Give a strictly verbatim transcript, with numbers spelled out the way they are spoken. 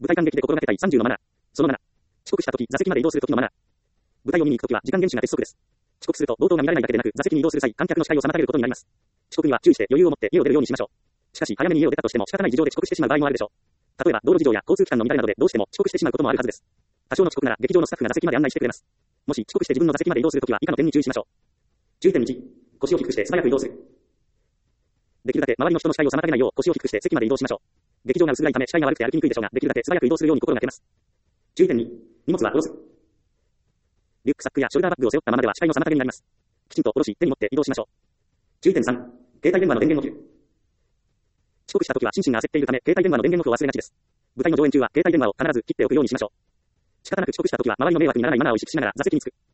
舞台間劇で心がけたいさんじゅうのマナー。そのなな。遅刻した時、座席まで移動する時のマナー。舞台を見に行く時は時間厳守が鉄則です。遅刻すると冒頭が見られないだけでなく、座席に移動する際、観客の視界を妨げることになります。遅刻には注意して余裕を持って家を出るようにしましょう。しかし、早めに家を出たとしても仕方ない事情で遅刻してしまう場合もあるでしょう。例えば、道路事情や交通機関の乱れなどでどうしても遅刻してしまうこともあるはずです。多少の遅刻なら劇場のスタッフが座席まで案内してくれます。もし遅刻して自分の座席まで移動するときは以下の点に注意しましょう。注意点いち、腰を低くして素早く移動する。できるだけ周りの人の視界を妨げないよう腰を低くして席まで移動しましょう。劇場が薄暗いため視界が悪くて歩きにくいでしょうが、できるだけ素早く移動するように心がけます。注意点に、荷物は下ろす。リュックサックやショルダーバッグを背負ったままでは視界の妨げになります。きちんと下ろし、手に持って移動しましょう。注意点さん、携帯電話の電源を切る。遅刻した時は心身が焦っているため、携帯電話の電源オフを忘れがちです。舞台の上演中は携帯電話を必ず切っておくようにしましょう。仕方なく遅刻した時は周りの迷惑にならないマナーを意識しながら座席につく。